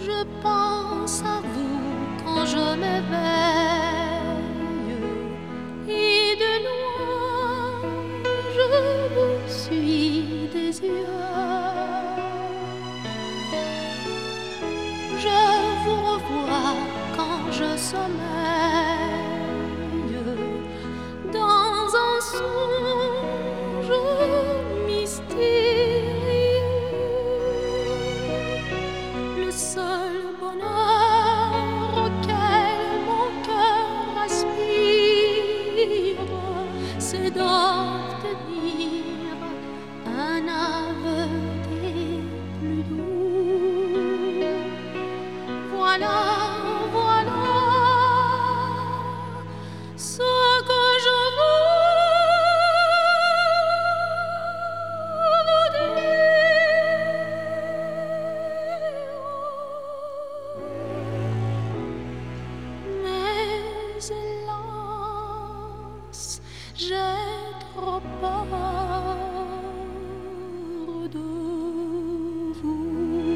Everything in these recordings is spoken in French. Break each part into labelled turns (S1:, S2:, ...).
S1: Je pense à vous quand je m'éveille et de loin je vous suis des yeux. Je vous revois quand je sommeille dans un songe mystérieux. Le seul bonheur auquel mon cœur aspire, c'est d'obtenir un aveu des plus doux. Voilà, voilà ce que je veux vous dire. Mais hélas, j'ai trop peur de vous.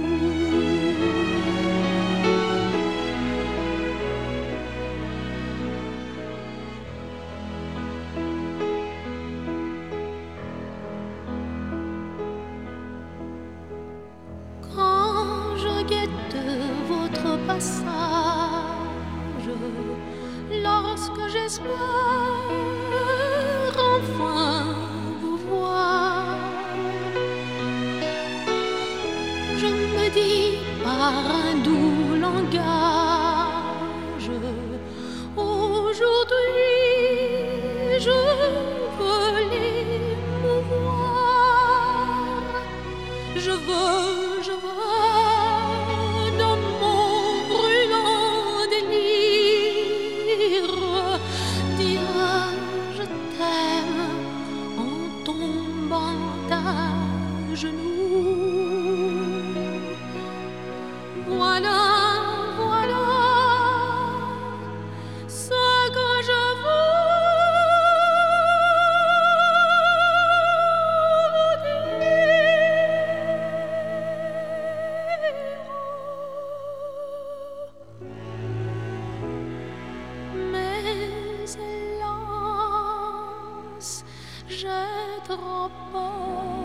S1: Quand je guette votre passage, lorsque j'espère enfin vous voir, je me dis par un doux langage: aujourd'hui je veux l'émouvoir. Je veux dans mon brûlant délire dire je t'aime en tombant à genoux. Voilà, voilà ce que je veux vous dire. Mais hélas, j'ai trop peur